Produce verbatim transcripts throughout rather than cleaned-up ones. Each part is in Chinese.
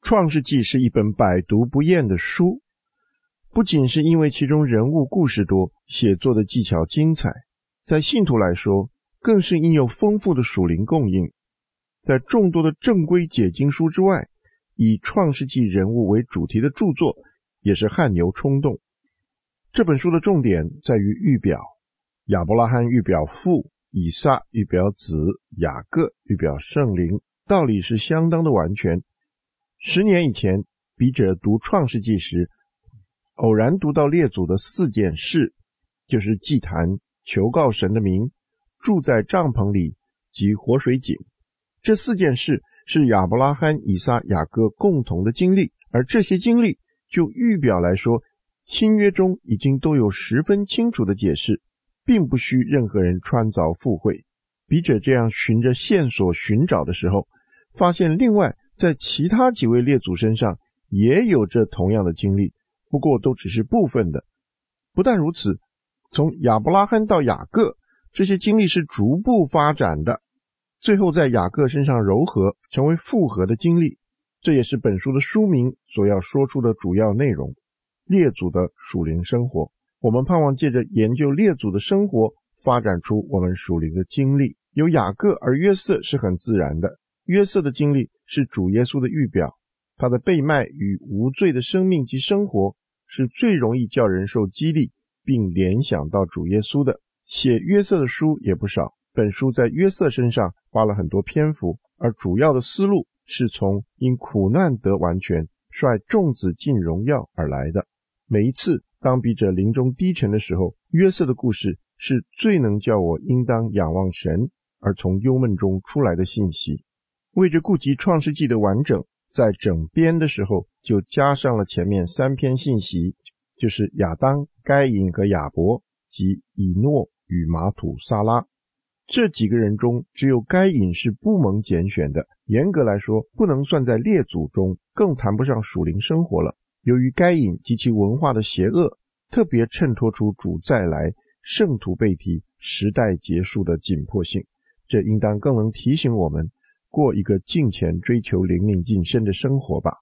创世纪是一本百读不厌的书，不仅是因为其中人物故事多，写作的技巧精彩，在信徒来说，更是因有丰富的属灵供应。在众多的正规解经书之外，以创世纪人物为主题的著作也是汗牛充栋。这本书的重点在于预表，亚伯拉罕预表父，以撒预表子，雅各预表圣灵，道理是相当的完全。十年以前，笔者读创世纪时，偶然读到列祖的四件事，就是祭坛、求告神的名、住在帐篷里及活水井。这四件事是亚伯拉罕、以撒、雅各共同的经历，而这些经历就预表来说，新约中已经都有十分清楚的解释，并不需任何人穿凿附会。笔者这样循着线索寻找的时候，发现另外在其他几位列祖身上也有这同样的经历，不过都只是部分的。不但如此，从亚伯拉罕到雅各，这些经历是逐步发展的，最后在雅各身上糅合，成为复合的经历。这也是本书的书名所要说出的主要内容，列祖的属灵生活。我们盼望借着研究列祖的生活，发展出我们属灵的经历。有雅各而约瑟是很自然的，约瑟的经历是主耶稣的预表，他的被卖与无罪的生命及生活是最容易叫人受激励并联想到主耶稣的。写约瑟的书也不少，本书在约瑟身上花了很多篇幅，而主要的思路是从因苦难得完全，率众子进荣耀而来的。每一次当笔者临终低沉的时候，约瑟的故事是最能叫我应当仰望神而从忧闷中出来的信息。为着顾及创世纪的完整，在整编的时候就加上了前面三篇信息，就是亚当、该隐和亚伯及以诺与马土撒拉。这几个人中只有该隐是不蒙拣选的，严格来说不能算在列祖中，更谈不上属灵生活了。由于该隐及其文化的邪恶，特别衬托出主再来、圣徒被提、时代结束的紧迫性，这应当更能提醒我们过一个敬虔追求灵命晋升的生活吧。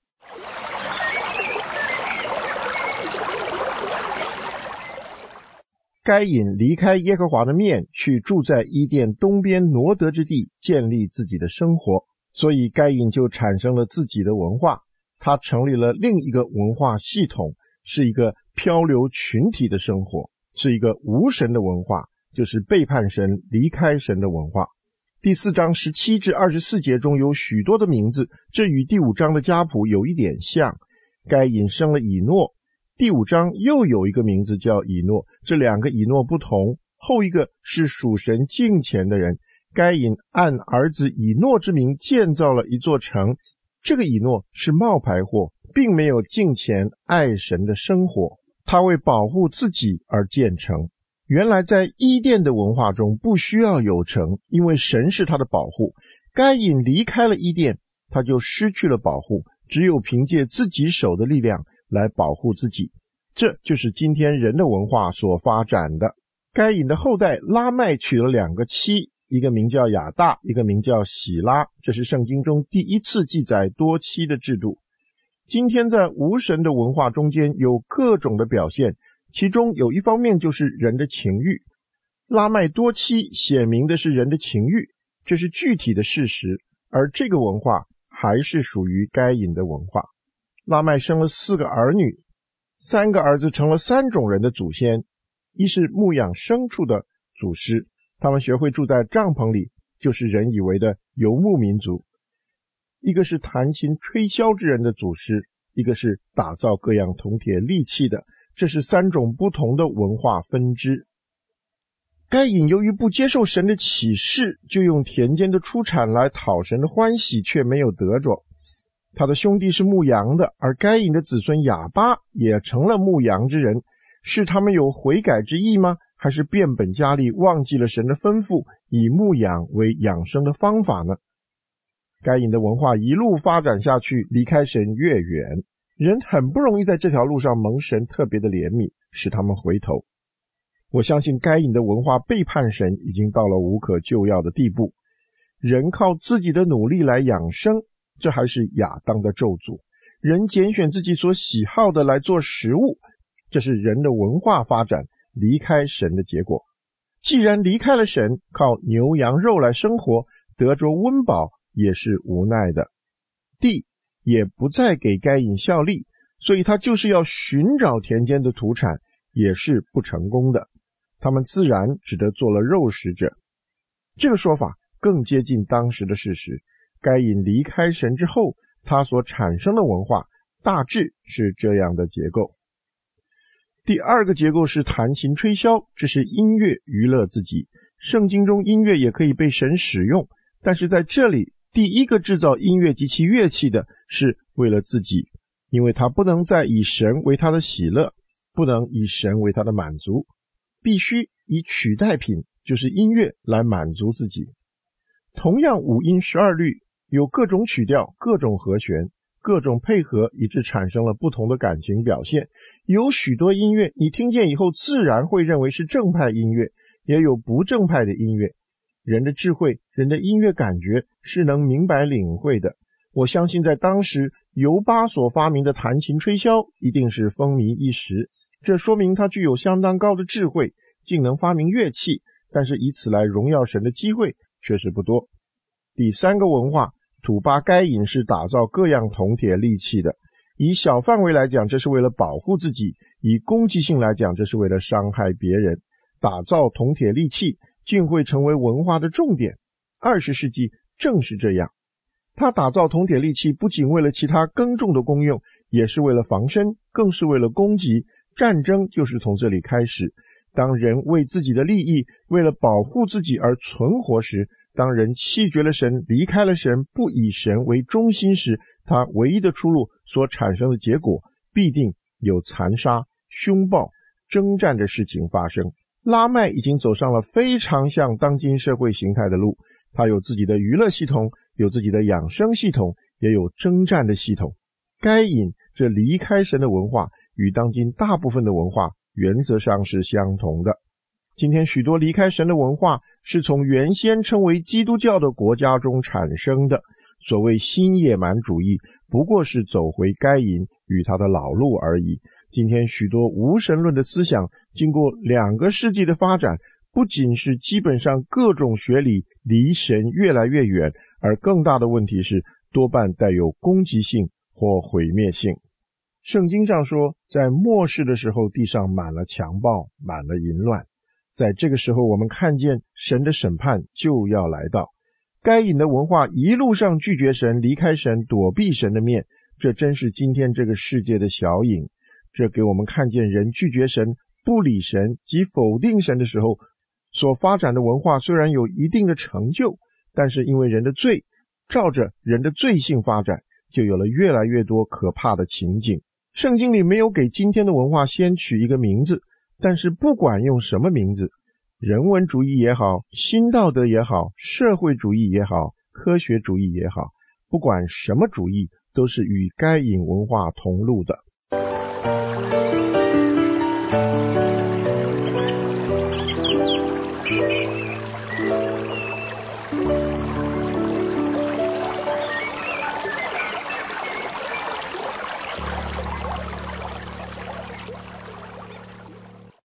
该隐离开耶和华的面，去住在伊甸东边挪得之地，建立自己的生活，所以该隐就产生了自己的文化，他成立了另一个文化系统，是一个漂流群体的生活，是一个无神的文化，就是背叛神、离开神的文化。第四章十七至二十四节中有许多的名字，这与第五章的家谱有一点像。该隐生了以诺，第五章又有一个名字叫以诺，这两个以诺不同，后一个是属神敬虔的人。该隐按儿子以诺之名建造了一座城，这个以诺是冒牌货，并没有敬虔爱神的生活，他为保护自己而建城。原来在伊甸的文化中不需要有城，因为神是他的保护。该隐离开了伊甸，他就失去了保护，只有凭借自己手的力量来保护自己。这就是今天人的文化所发展的。该隐的后代拉麦娶了两个妻，一个名叫亚大，一个名叫喜拉，这是圣经中第一次记载多妻的制度。今天在无神的文化中间有各种的表现，其中有一方面就是人的情欲。拉麦多妻显明的是人的情欲，这是具体的事实，而这个文化还是属于该隐的文化。拉麦生了四个儿女，三个儿子成了三种人的祖先，一是牧养牲畜的祖师，他们学会住在帐篷里，就是人以为的游牧民族；一个是弹琴吹箫之人的祖师，一个是打造各样铜铁利器的，这是三种不同的文化分支。该隐由于不接受神的启示，就用田间的出产来讨神的欢喜，却没有得着。他的兄弟是牧羊的，而该隐的子孙亚巴也成了牧羊之人，是他们有悔改之意吗？还是变本加厉，忘记了神的吩咐，以牧养为养生的方法呢？该隐的文化一路发展下去，离开神越远，人很不容易在这条路上蒙神特别的怜悯，使他们回头。我相信该隐的文化背叛神已经到了无可救药的地步，人靠自己的努力来养生，这还是亚当的咒诅。 人拣选自己所喜好的来做食物，这是人的文化发展离开神的结果。既然离开了神，靠牛羊肉来生活，得着温饱也是无奈的。地也不再给该隐效力，所以他就是要寻找田间的土产，也是不成功的。他们自然只得做了肉食者。这个说法更接近当时的事实。该隐离开神之后，他所产生的文化大致是这样的结构。第二个结构是弹琴吹箫，这是音乐娱乐自己。圣经中音乐也可以被神使用，但是在这里第一个制造音乐及其乐器的是为了自己，因为他不能再以神为他的喜乐，不能以神为他的满足，必须以取代品，就是音乐来满足自己。同样五音十二律，有各种曲调，各种和弦，各种配合，以致产生了不同的感情表现。有许多音乐你听见以后自然会认为是正派音乐，也有不正派的音乐。人的智慧，人的音乐感觉是能明白领会的。我相信在当时尤巴所发明的弹琴吹箫一定是风靡一时，这说明他具有相当高的智慧，竟能发明乐器，但是以此来荣耀神的机会确实不多。第三个文化，土巴该隐是打造各样铜铁利器的。以小范围来讲，这是为了保护自己；以攻击性来讲，这是为了伤害别人。打造铜铁利器竟会成为文化的重点。二十世纪正是这样，他打造铜铁利器不仅为了其他耕种的功用，也是为了防身，更是为了攻击。战争就是从这里开始。当人为自己的利益，为了保护自己而存活时，当人弃绝了神，离开了神，不以神为中心时，他唯一的出路所产生的结果，必定有残杀、凶暴、征战的事情发生。拉麦已经走上了非常像当今社会形态的路，他有自己的娱乐系统，有自己的养生系统，也有征战的系统。该隐这离开神的文化与当今大部分的文化原则上是相同的。今天许多离开神的文化是从原先称为基督教的国家中产生的。所谓新野蛮主义，不过是走回该隐与他的老路而已。今天许多无神论的思想经过两个世纪的发展，不仅是基本上各种学理离神越来越远，而更大的问题是多半带有攻击性或毁灭性。圣经上说，在末世的时候，地上满了强暴，满了淫乱。在这个时候，我们看见神的审判就要来到。该隐的文化一路上拒绝神，离开神，躲避神的面，这真是今天这个世界的小影。这给我们看见人拒绝神、不理神及否定神的时候，所发展的文化虽然有一定的成就，但是因为人的罪，照着人的罪性发展，就有了越来越多可怕的情景。圣经里没有给今天的文化先取一个名字，但是不管用什么名字，人文主义也好，新道德也好，社会主义也好，科学主义也好，不管什么主义，都是与该隐文化同路的。